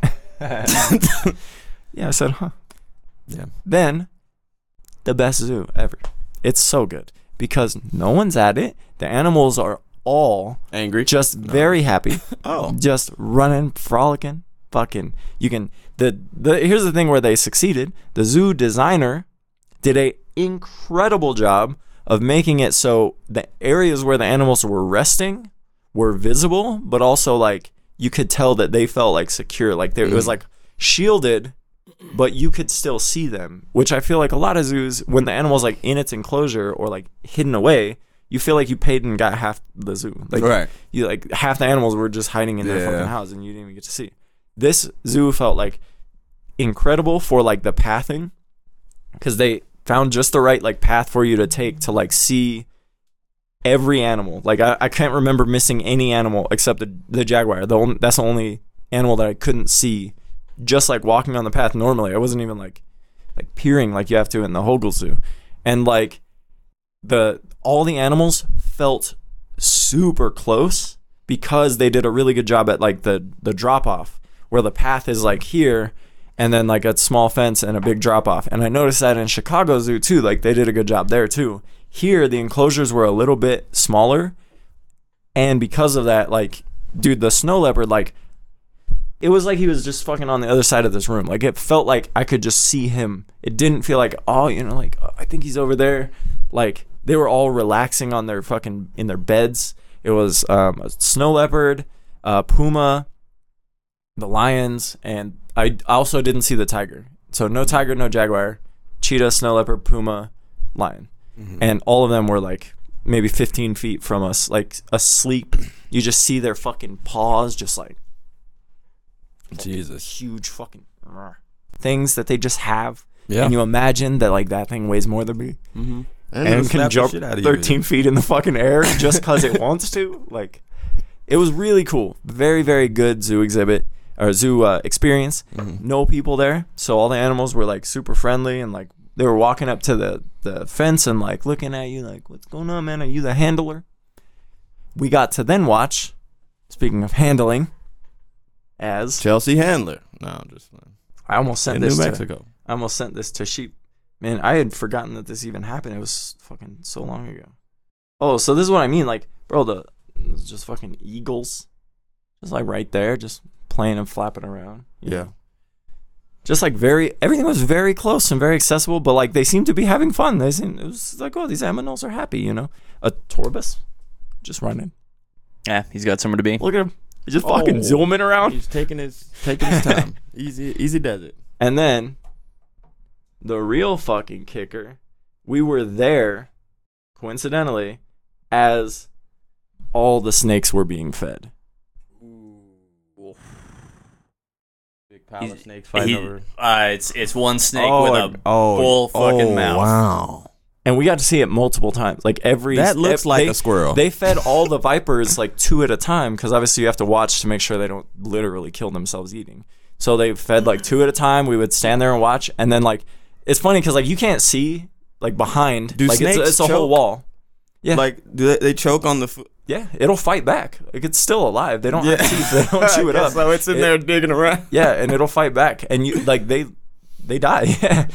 of here. Yeah, I said, huh. Yeah. Then, the best zoo ever. It's so good because no one's at it. The animals are all Angry. just very happy. Oh. Just running, frolicking, fucking. You can the the here's the thing where they succeeded. The zoo designer did a incredible job of making it so the areas where the animals were resting were visible, but also like you could tell that they felt like secure. Like they, it was like shielded, but you could still see them. Which I feel like a lot of zoos, when the animal's like in its enclosure or like hidden away, you feel like you paid and got half the zoo. Like Right. you like half the animals were just hiding in their Yeah. fucking house and you didn't even get to see. This zoo felt like incredible for like the pathing because they found just the right like path for you to take to like see every animal. Like I, I can't remember missing any animal except the the jaguar. The only, that's the only animal that I couldn't see. Just like walking on the path normally, I wasn't even like like peering like you have to in the Hogle Zoo, and like the all the animals felt super close because they did a really good job at like the the drop off where the path is like here and then like a small fence and a big drop off. And I noticed that in Chicago Zoo too, like they did a good job there too. Here the enclosures were a little bit smaller, and because of that, like dude, the snow leopard, like it was like he was just fucking on the other side of this room. Like it felt like I could just see him. It didn't feel like, oh, you know, like oh, I think he's over there. Like they were all relaxing on their fucking in their beds. It was um, a snow leopard, uh, puma, the lions, and I also didn't see the tiger. So no tiger, no jaguar, cheetah, snow leopard, puma, lion, mm-hmm. and all of them were like maybe fifteen feet from us, like asleep. You just see their fucking paws, just like Jesus. huge fucking things that they just have. Yeah. And you imagine that like that thing weighs more than me. Mm-hmm. And, and can jump thirteen feet in the fucking air just because it wants to. Like, it was really cool. Very, very good zoo exhibit or zoo uh, experience. Mm-hmm. No people there, so all the animals were like super friendly and like they were walking up to the the fence and like looking at you like, "What's going on, man? Are you the handler?" We got to then watch. Speaking of handling, as Chelsea Handler. No, I'm just I almost sent in this New to, Mexico. I almost sent this to Sheep. Man, I had forgotten that this even happened. It was fucking so long ago. Oh, so this is what I mean. Like, bro, the it's just fucking eagles. Just like right there, just playing and flapping around. Yeah. Know? Just like very, everything was very close and very accessible, but like they seemed to be having fun. They seemed, it was like, oh, these aminos are happy, you know? A Torbus just running. Yeah, he's got somewhere to be. Look at him. He's just Oh. fucking zooming around. He's taking his taking his time. easy easy does it. And then the real fucking kicker, we were there, coincidentally, as all the snakes were being fed. Big pile He's- of snakes fighting He- over. uh, it's it's one snake Oh, with like- a oh, full fucking oh, mouth. Wow. And we got to see it multiple times. Like every That looks they- like they- a squirrel. They fed all the vipers like two at a time because obviously you have to watch to make sure they don't literally kill themselves eating. So they fed like two at a time. We would stand there and watch, and then like it's funny because like you can't see like behind. Do like it's, snakes it's a whole choke? wall. Yeah. Like, do they, they choke on the food? Yeah, it'll fight back. Like it's still alive. They don't have teeth. They don't chew it up. So it's in It- there digging around. Yeah, and it'll fight back, and you like they they die. Yeah. Yeah.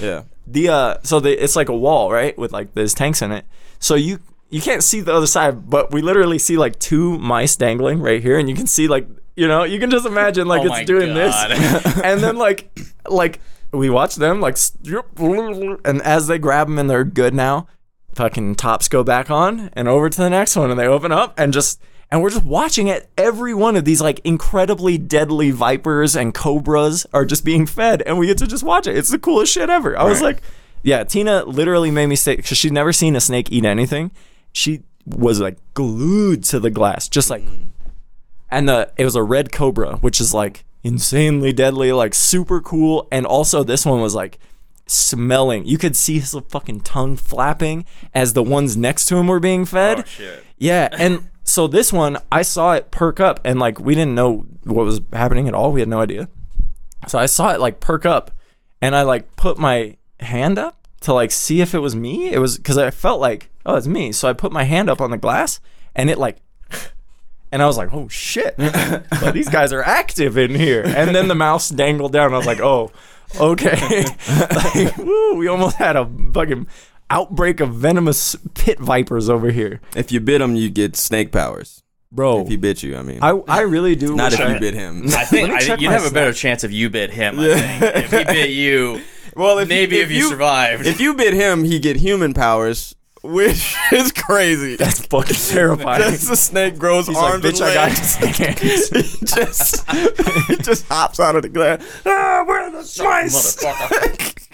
the uh, so the it's like a wall, right, with like there's tanks in it. So you you can't see the other side, but we literally see like two mice dangling right here, and you can see like you know you can just imagine like Oh my it's doing God. this, and then like like we watch them like, and as they grab them and they're good now, fucking tops go back on and over to the next one, and they open up and just. And we're just watching it. Every one of these like incredibly deadly vipers and cobras are just being fed, and we get to just watch it. It's the coolest shit ever. I was Right. like, yeah, Tina literally made me stay because she'd never seen a snake eat anything. She was like glued to the glass, just like, and the it was a red cobra, which is like insanely deadly, like super cool. And also this one was like smelling. You could see his fucking tongue flapping as the ones next to him were being fed. Oh, shit. Yeah, and so this one, I saw it perk up, and like we didn't know what was happening at all. We had no idea. So I saw it like perk up, and I like put my hand up to like see if it was me. It was because I felt like, oh, it's me. So I put my hand up on the glass, and it like, and I was like, oh shit, well, these guys are active in here. And then the mouse dangled down. I was like, oh, okay. Like, woo, we almost had a fucking outbreak of venomous pit vipers over here, If you bit him, you get snake powers. bro. If he bit you, I mean. I I really do. Not wish if I, you bit him. I think Let me I, check you'd my have a better snap. chance if you bit him. I think if he bit you, Well, if maybe you, if, you, survived. If you bit him, he get human powers, which is crazy. That's fucking terrifying. Just the snake grows He's like, arms bitch, and I got legs. hands. he just he just hops out of the glass. Ah, where are the mice? Motherfucker.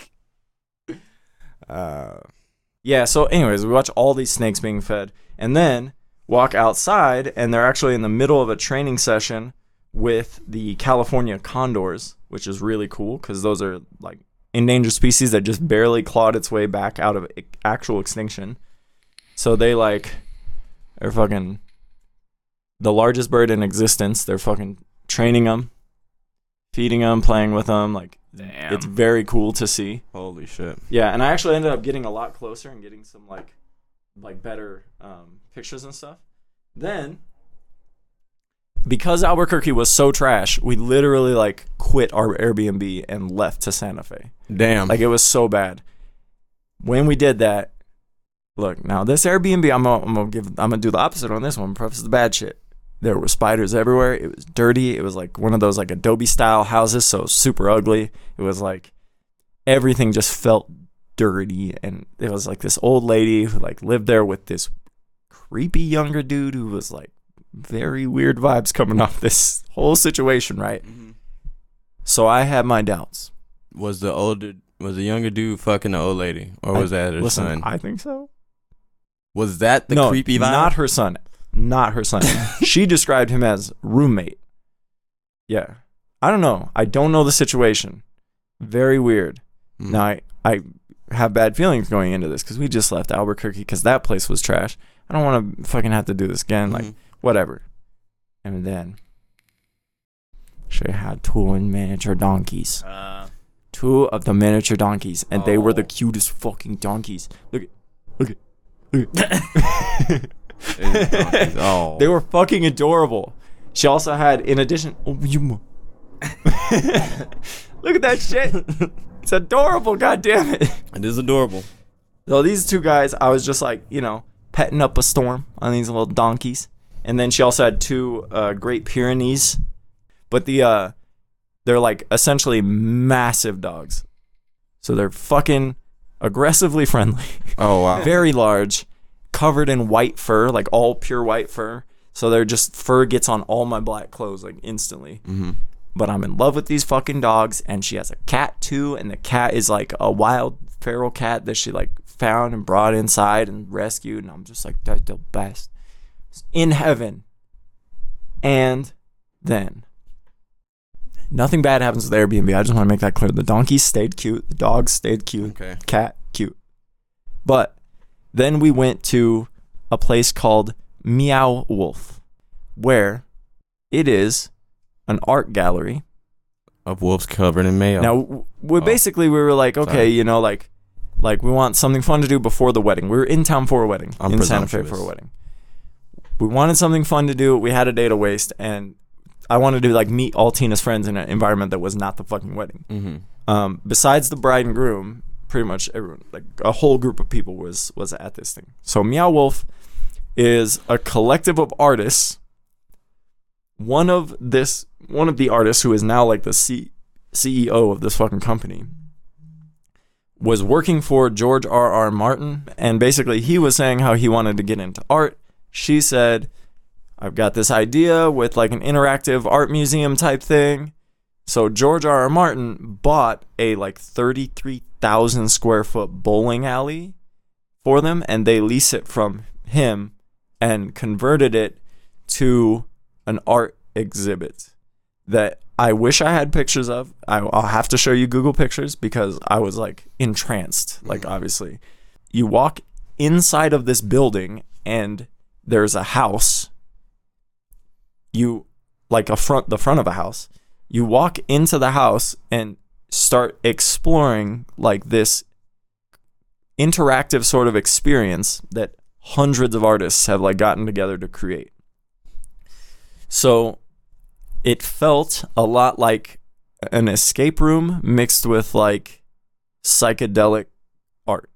uh, Yeah. So, anyways, we watch all these snakes being fed, and then walk outside, and they're actually in the middle of a training session with the California condors, which is really cool because those are like endangered species that just barely clawed its way back out of e- actual extinction. So they like are fucking the largest bird in existence. They're fucking training them, feeding them, playing with them. Like, Damn. it's very cool to see. holy shit. Yeah, and I actually ended up getting a lot closer and getting some like like better um, pictures and stuff. Then, because Albuquerque was so trash, we literally like quit our Airbnb and left to Santa Fe. Damn. Like, it was so bad. When we did that, look, now this Airbnb, I'm gonna, I'm gonna give, I'm gonna do the opposite on this one. Preface the bad shit. There were spiders everywhere. It was dirty. It was like one of those like Adobe style houses, so super ugly. It was like everything just felt dirty, and it was like this old lady who like lived there with this creepy younger dude who was like very weird vibes coming off this whole situation, right? Mhm. So I had my doubts. Was the older, was the younger dude fucking the old lady, or was that her Listen, son? I think so. Was that the no, creepy vibe? not her son. Not her son. She described him as roommate. Yeah. I don't know. I don't know the situation. Very weird. Mm. Now, I, I have bad feelings going into this because we just left Albuquerque because that place was trash. I don't want to fucking have to do this again. Like, Mhm. whatever. And then she had two miniature donkeys. Uh, Two of the miniature donkeys. And they were the Oh. cutest fucking donkeys. Look at, look at, look at. Oh. They were fucking adorable. She also had, in addition, oh, you mo- look at that shit. It's adorable, goddamn it. It is adorable. So these two guys, I was just like, you know, petting up a storm on these little donkeys. And then she also had two uh, Great Pyrenees, but the uh, they're like essentially massive dogs. So they're fucking aggressively friendly. Oh, wow. Very large, covered in white fur, like all pure white fur. So they're just, fur gets on all my black clothes like instantly. Mm-hmm. But I'm in love with these fucking dogs, and she has a cat too, and the cat is like a wild feral cat that she like found and brought inside and rescued, and I'm just like, that's the best. It's in heaven. And then nothing bad happens with Airbnb. I just want to make that clear. The donkeys stayed cute, the dogs stayed cute, Okay. cat cute. But then we went to a place called Meow Wolf, where it is an art gallery. Of wolves covered in mayo. Now, w- we Oh. basically we were like, okay, Sorry. you know, like, like we want something fun to do before the wedding. We were in town for a wedding, I'm in Santa Fe for a presumptuous. wedding. We wanted something fun to do. We had a day to waste, and I wanted to like meet all Tina's friends in an environment that was not the fucking wedding. Mm-hmm. Um, besides the bride and groom, pretty much everyone, like a whole group of people was was at this thing. So Meow Wolf is a collective of artists. One of this, one of the artists who is now like the C, CEO of this fucking company was working for George R. R. Martin, and basically he was saying how he wanted to get into art. She said, I've got this idea with like an interactive art museum type thing. So George R. R. Martin bought a like thirty-three thousand square foot bowling alley for them, and they lease it from him and converted it to an art exhibit that I wish I had pictures of. I, I'll have to show you Google pictures because I was like entranced. Like, obviously, you walk inside of this building and there's a house. You like a front, the front of a house. You walk into the house and start exploring like this interactive sort of experience that hundreds of artists have like gotten together to create. So it felt a lot like an escape room mixed with like psychedelic art.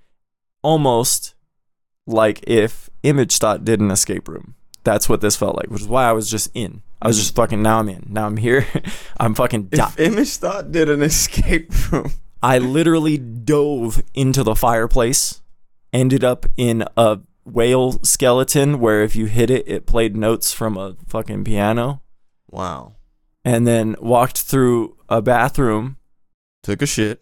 Almost like if ImageThought did an escape room. That's what this felt like, which is why I was just in. I was just fucking, now I'm in. Now I'm here. I'm fucking di- If ImageThought did an escape room. I literally dove into the fireplace, ended up in a whale skeleton where if you hit it, it played notes from a fucking piano. Wow. And then walked through a bathroom. Took a shit.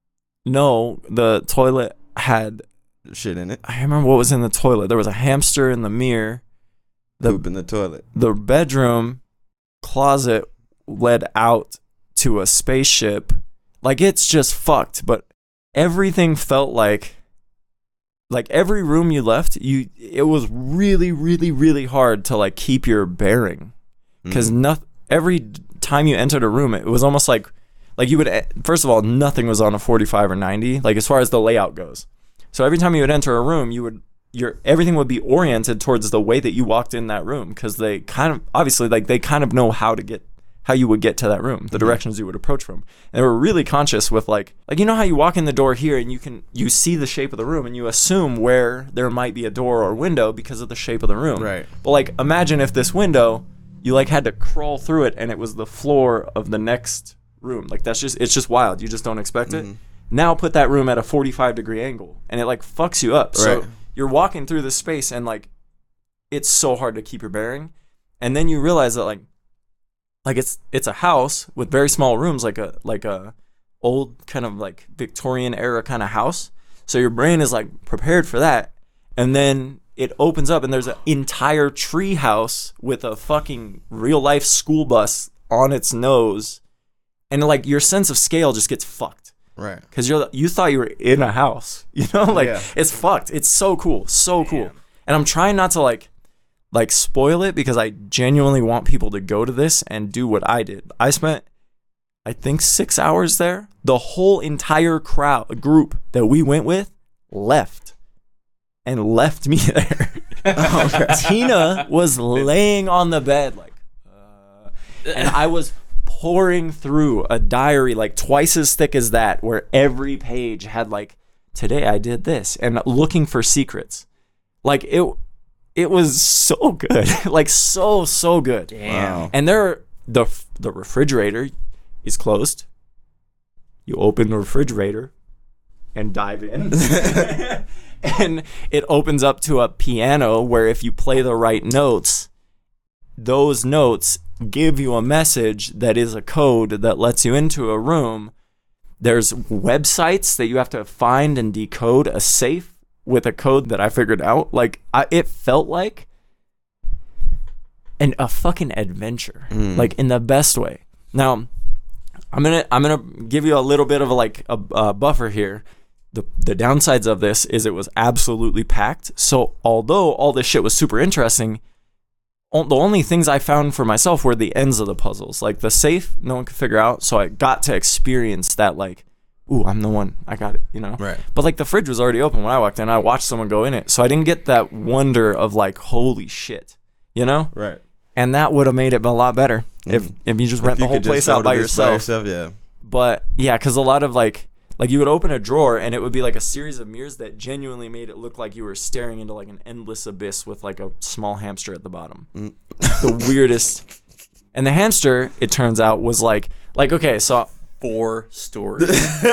No, the toilet had Shit in it. I remember what was in the toilet. There was a hamster in the mirror. The, Poop in the toilet. the bedroom closet led out to a spaceship. Like, it's just fucked, but everything felt like like every room you left, you it was really really really hard to like keep your bearing, because Mm. no, every time you entered a room, it was almost like like you would, first of all, nothing was on a forty-five or ninety, like as far as the layout goes. So every time you would enter a room, you would your everything would be oriented towards the way that you walked in that room, because they kind of obviously like they kind of know how to get how you would get to that room, the directions you would approach from. And they were really conscious with like like you know how you walk in the door here and you can you see the shape of the room and you assume where there might be a door or window because of the shape of the room. Right. But like imagine if this window, you like had to crawl through it and it was the floor of the next room. Like that's just it's just wild. You just don't expect it. Mhm. Now put that room at a forty-five degree angle and it like fucks you up. So Right. you're walking through this space and like it's so hard to keep your bearing. And then you realize that like like it's it's a house with very small rooms, like a like a old kind of like Victorian era kind of house. So your brain is like prepared for that. And then it opens up and there's an entire tree house with a fucking real life school bus on its nose. And like your sense of scale just gets fucked. Right. Because you're you thought you were in a house, you know, like Yeah. it's fucked. It's so cool, so cool. And I'm trying not to like, like spoil it because I genuinely want people to go to this and do what I did. I spent, I think, six hours there. The whole entire crowd group that we went with left, and left me there. Tina was laying on the bed like, uh, and I was pouring through a diary like twice as thick as that, where every page had like, today I did this, and looking for secrets. Like it, it was so good, like so so good. Damn. Wow. And there, the the refrigerator is closed. You open the refrigerator and dive in, and it opens up to a piano where if you play the right notes, those notes give you a message that is a code that lets you into a room. There's websites that you have to find and decode a safe with a code that I figured out. Like I, it felt like an a fucking adventure, Mm. like in the best way. Now, I'm gonna I'm gonna give you a little bit of a, like a, a buffer here. The the downsides of this is it was absolutely packed. So although all this shit was super interesting, o- the only things I found for myself were the ends of the puzzles. Like the safe, no one could figure out. So I got to experience that like, ooh, I'm the one. I got it, you know? Right. But like the fridge was already open when I walked in. I watched someone go in it. So I didn't get that wonder of like, holy shit, you know? Right. And that would have made it a lot better if, Mm. if you just If rent you the whole could just place go out to by this yourself. Yeah. But yeah, because a lot of like Like you would open a drawer and it would be like a series of mirrors that genuinely made it look like you were staring into like an endless abyss with like a small hamster at the bottom. Mm. The weirdest. And the hamster, it turns out, was like, like okay, so four stories.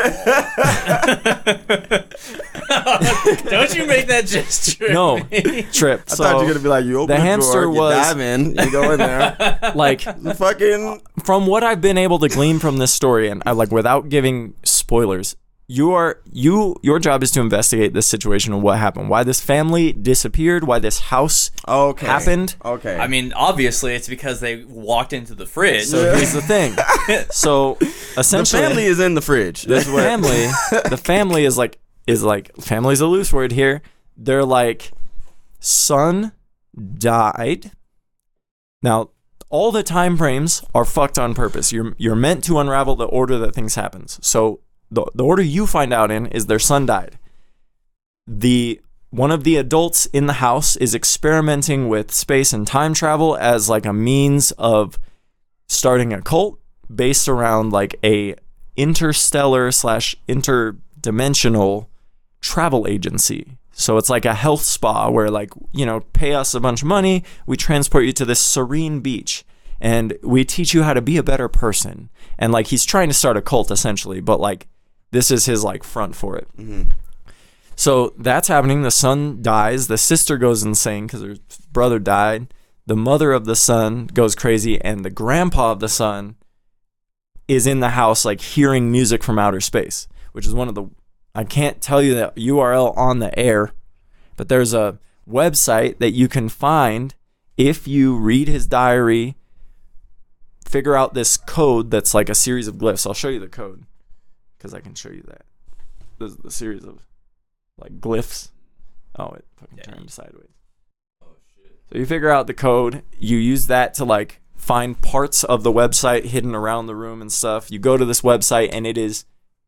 Don't you make that gesture? No, Trip. I so thought you were gonna be like, you open the the hamster drawer, was, you dive in, you go in there, like fucking. From what I've been able to glean from this story, and I like without giving spoilers, you are you your job is to investigate this situation and what happened, why this family disappeared, why this house Okay. happened. Okay. I mean, obviously, it's because they walked into the fridge. So here's the thing. So the essentially, family is in the fridge. the That's what. family, the family is like is like family's a loose word here. They're like, son died. Now, all the time frames are fucked on purpose. You're you're meant to unravel the order that things happens. So the the order you find out in is their son died. The one of the adults in the house is experimenting with space and time travel as like a means of starting a cult based around like a interstellar slash interdimensional travel agency. So it's like a health spa where like, you know, pay us a bunch of money, we transport you to this serene beach and we teach you how to be a better person. And like he's trying to start a cult essentially, but like this is his like front for it. Mm-hmm. So that's happening. The son dies. The sister goes insane because her brother died. The mother of the son goes crazy, and the grandpa of the son is in the house like hearing music from outer space, which is one of the, I can't tell you the U R L on the air, but there's a website that you can find if you read his diary, figure out this code that's like a series of glyphs. I'll show you the code because I can show you that. This is the series of like glyphs. Oh, it fucking Yeah. turned sideways. Oh shit. So you figure out the code, you use that to like find parts of the website hidden around the room and stuff. You go to this website and it is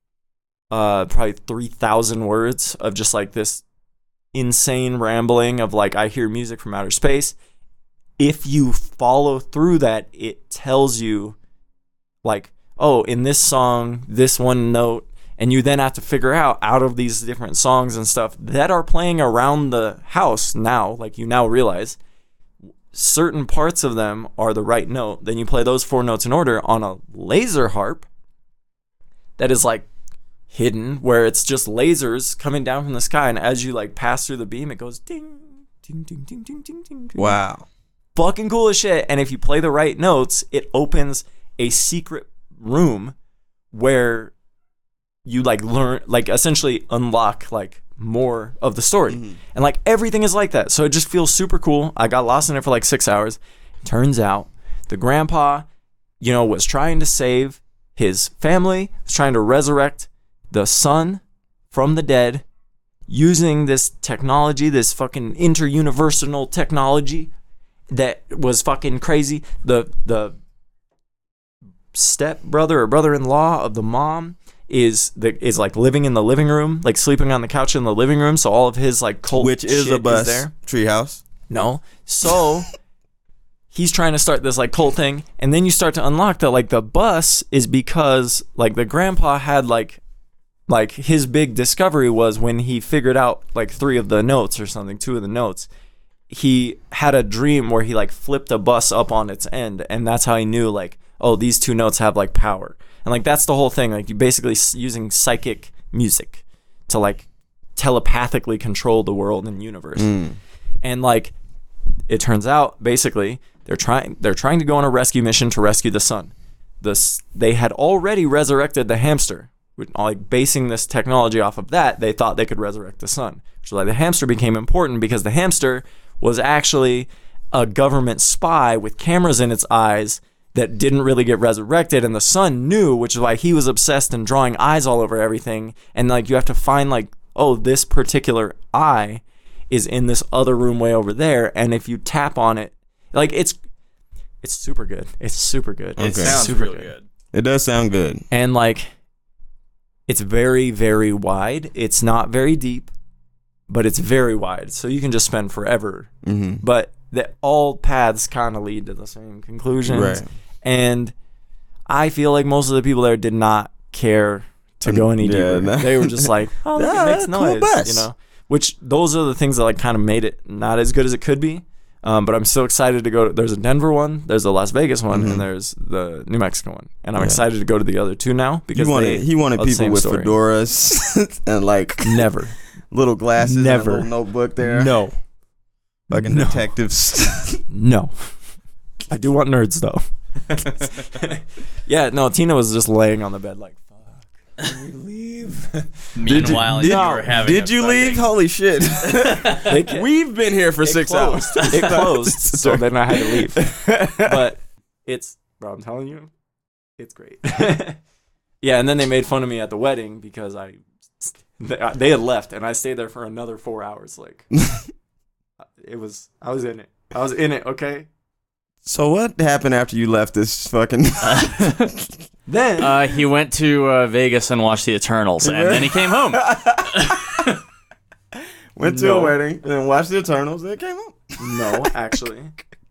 uh probably three thousand words of just like this insane rambling of like, I hear music from outer space. If you follow through that, it tells you like, oh, in this song, this one note, and you then have to figure out out of these different songs and stuff that are playing around the house now, like you now realize certain parts of them are the right note. Then you play those four notes in order on a laser harp that is like hidden, where it's just lasers coming down from the sky, and as you like pass through the beam, it goes ding, ding, ding, ding, ding, ding, ding. Wow. Fucking cool as shit. And if you play the right notes, it opens a secret room where you like learn, like essentially unlock like more of the story. Mm-hmm. And like everything is like that. So it just feels super cool. I got lost in it for like six hours. Turns out the grandpa, you know, was trying to save his family, was trying to resurrect the son from the dead using this technology, this fucking inter-universal technology that was fucking crazy. The the step brother or brother-in-law of the mom is the is like living in the living room, like sleeping on the couch in the living room. So all of his like cult Which is shit a bus is there. treehouse. No, so he's trying to start this like cult thing, and then you start to unlock that like the bus is because like the grandpa had like like his big discovery was when he figured out like three of the notes or something, two of the notes. He had a dream where he like flipped a bus up on its end, and that's how he knew like, oh, these two notes have like power. And like that's the whole thing, like you basically using psychic music to like telepathically control the world and universe. Mm. And like it turns out basically they're trying they're trying to go on a rescue mission to rescue the son. This they had already resurrected the hamster. Like basing this technology off of that, they thought they could resurrect the son. So like the hamster became important because the hamster was actually a government spy with cameras in its eyes that didn't really get resurrected, and the son knew, which is why he was obsessed and drawing eyes all over everything. And like you have to find like, oh, this particular eye is in this other room way over there, and if you tap on it, like it's it's super good. It's super good. Okay. It sounds super really good. It does sound good. And like it's very, very wide. It's not very deep, but it's very wide. So you can just spend forever. Mm-hmm. But that all paths kind of lead to the same conclusions. Right. And I feel like most of the people there did not care to go any Yeah, deeper. no. They were just like, oh, look, Yeah, it makes cool noise, bus. you know. Which those are the things that like kind of made it not as good as it could be. Um, but I'm so excited to go. To, there's a Denver one, there's a Las Vegas one, Mhm. and there's the New Mexico one. And I'm Yeah. excited to go to the other two now because He wanted, they he wanted are the people same with story. fedoras and like Never, little glasses, Never. and a little notebook there. no, Fucking no. detectives. no. I do want nerds though. Yeah, no. Tina was just laying on the bed like, "Fuck, can we leave?" Meanwhile, did, you no, were having. did a you leave? fucking- Holy shit! They ca- We've been here for it six closed. hours. It closed, so then I had to leave. But it's, bro, I'm telling you, it's great. Yeah, and then they made fun of me at the wedding because I, they had left, and I stayed there for another four hours. Like, it was, I was in it. I was in it. Okay. So what happened after you left this fucking? Then Uh, he went to uh, Vegas and watched the Eternals, and then he came home. Went to No. a wedding and then watched the Eternals. Then came home. no, actually.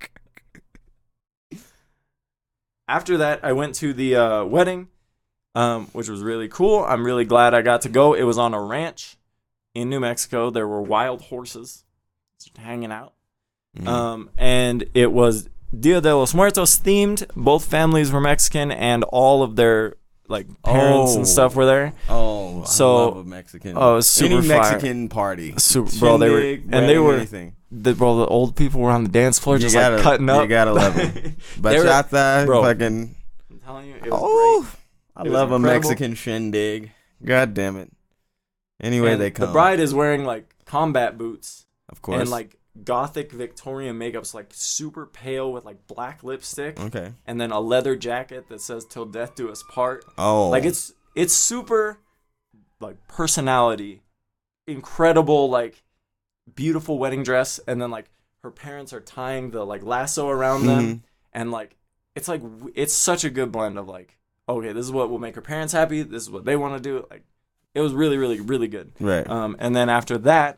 After that, I went to the uh, wedding, um, which was really cool. I'm really glad I got to go. It was on a ranch in New Mexico. There were wild horses just hanging out. Mm-hmm. Um, and it was Dia de los Muertos themed. Both families were Mexican, and all of their like parents Oh. and stuff were there. Oh, So- I love a Mexican. Oh, it was super Any fire. Mexican party. Super, bro, they were Shindig, and they wedding, were anything. the bro. The old people were on the dance floor, You just gotta- like cutting up. you gotta love 'em. They were- Bachata, bro. fucking. I'm telling you, it was Oh, great. I It was love a incredible. Mexican shindig. God damn it. Anyway, And they come. The bride is wearing like combat boots of course. and like gothic Victorian makeup's like super pale with like black lipstick, okay. and then a leather jacket that says "Till death do us part." Oh, Like it's it's super like personality, incredible like beautiful wedding dress, and then like her parents are tying the like lasso around them, Mhm. and like it's like w- it's such a good blend of like, okay, this is what will make her parents happy, this is what they want to do. Like it was really really really good. right. Um, and then after that,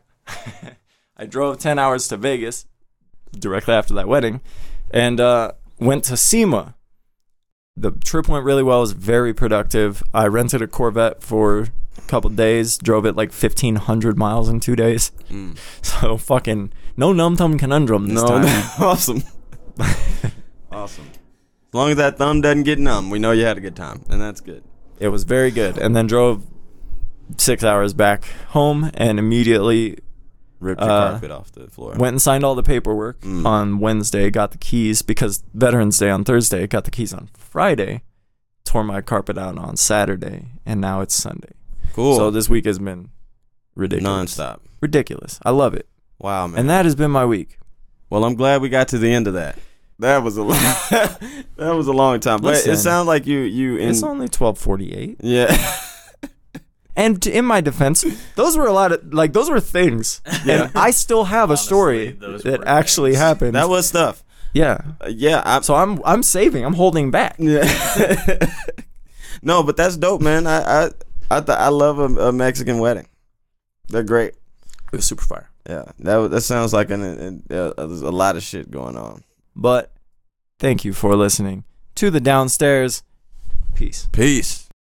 I drove ten hours to Vegas directly after that wedding, and uh, went to SEMA. The trip went really well. It was very productive. I rented a Corvette for a couple days, drove it like fifteen hundred miles in two days. Mm. So fucking no Num Tum Conundrum this No, time. no, awesome. Awesome. As long as that thumb doesn't get numb, we know you had a good time, and that's good. It was very good. And then drove six hours back home and immediately Ripped your Uh, carpet off the floor. went and signed all the paperwork Mm. on Wednesday, got the keys because Veterans Day on Thursday, got the keys on Friday, tore my carpet out on Saturday, and now it's Sunday. Cool. So this week has been ridiculous. Nonstop. Ridiculous. I love it. Wow, man. And that has been my week. Well, I'm glad we got to the end of that. That was a long, that was a long time, but it Listen. sounds like you you in It's only twelve forty-eight. yeah. And t- in my defense, those were a lot of, like, those were things. Yeah. And I still have a Honestly, story those that were actually things. happened. That was stuff. yeah. Uh, yeah, I, So I'm I'm saving. I'm holding back. yeah. No, but that's dope, man. I I I, th- I love a, a Mexican wedding. They're great. It was super fire. Yeah, that was- that sounds like an, an uh, there's a lot of shit going on. But thank you for listening to the Downstairs. Peace. Peace.